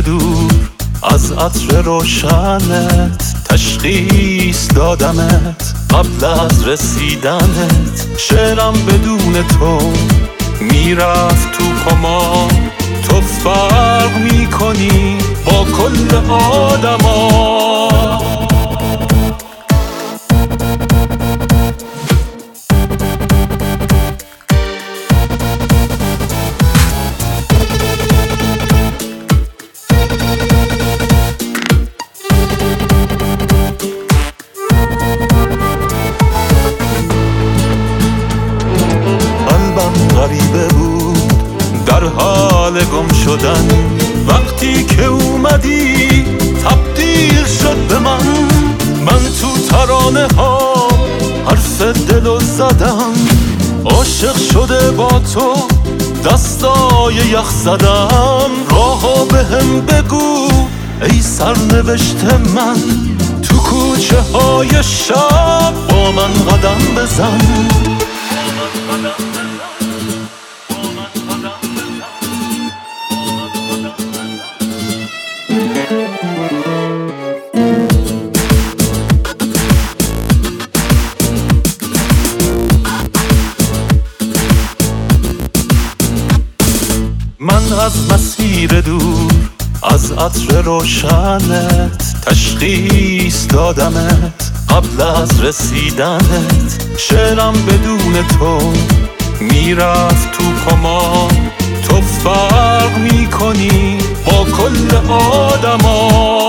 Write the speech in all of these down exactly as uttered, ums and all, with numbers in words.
دور از عطر روشنت تشخیص دادمت قبل از رسیدنت. شعرم بدون تو میرفت تو کما، تو فرق میکنی با کل آدما. غریبه بود در حال گم شدن، وقتی که اومدی تبدیل شد به من. من تو ترانه ها حرف دلو زدم، عاشق شده با تو دستای یخ زدم. راهو به هم بگو ای سرنوشت من، تو کوچه های شب با من قدم بزن. من از مسیر دور از عطر روشنت تشخیص دادمت قبل از رسیدنت. شعرم بدون تو میرفت تو کما، تو فرق میکنی با کل آدما.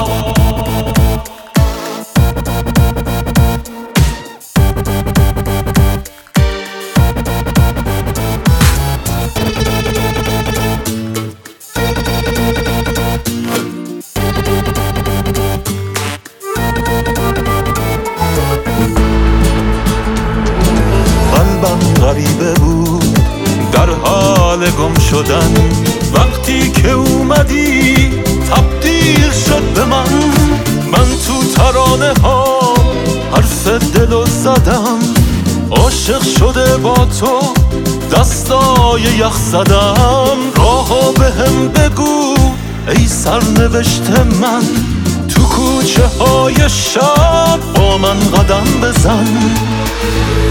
غریبه بود در حال گم شدن، وقتی که اومدی تبدیل شد به من. من تو ترانه ها حرف دلو زدم، عاشق شده با تو دستای یخ زدم. راهو به هم بگو ای سرنوشت من، تو کوچه های شب با من قدم بزن.